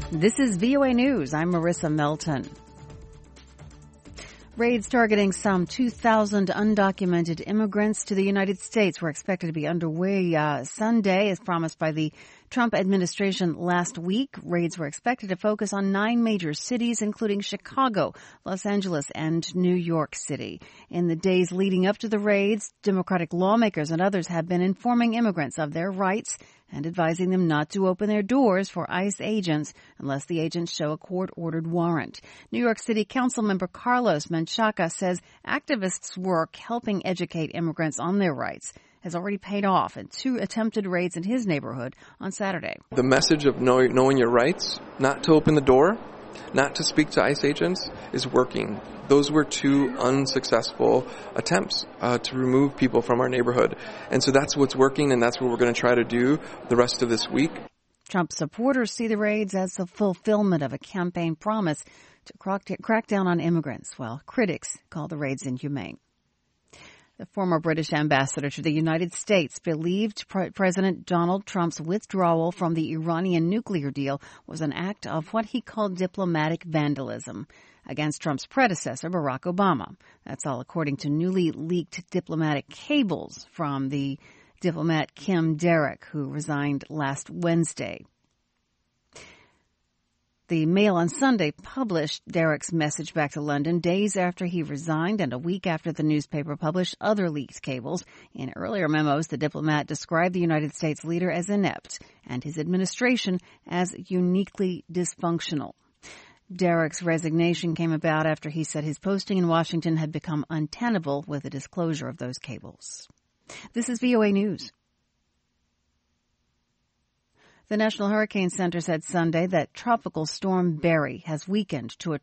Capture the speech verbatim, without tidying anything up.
This is V O A News. I'm Marissa Melton. Raids targeting some two thousand undocumented immigrants to the United States were expected to be underway uh, Sunday, as promised by the Trump administration last week. Raids were expected to focus on nine major cities, including Chicago, Los Angeles, and New York City. In the days leading up to the raids, Democratic lawmakers and others have been informing immigrants of their rights and advising them not to open their doors for ICE agents unless the agents show a court-ordered warrant. New York City Councilmember Carlos Menchaca says activists' work helping educate immigrants on their rights has already paid off in two attempted raids in his neighborhood on Saturday. The message of know, knowing your rights, not to open the door, not to speak to ICE agents, is working. Those were two unsuccessful attempts uh, to remove people from our neighborhood. And so that's what's working, and that's what we're going to try to do the rest of this week. Trump supporters see the raids as the fulfillment of a campaign promise to crack down on immigrants, while critics call the raids inhumane. The former British ambassador to the United States believed Pre- President Donald Trump's withdrawal from the Iranian nuclear deal was an act of what he called diplomatic vandalism against Trump's predecessor, Barack Obama. That's all according to newly leaked diplomatic cables from the diplomat Kim Derrick, who resigned last Wednesday. The Mail on Sunday published Derrick's message back to London days after he resigned and a week after the newspaper published other leaked cables. In earlier memos, the diplomat described the United States leader as inept and his administration as uniquely dysfunctional. Derrick's resignation came about after he said his posting in Washington had become untenable with the disclosure of those cables. This is V O A News. The National Hurricane Center said Sunday that Tropical Storm Barry has weakened to a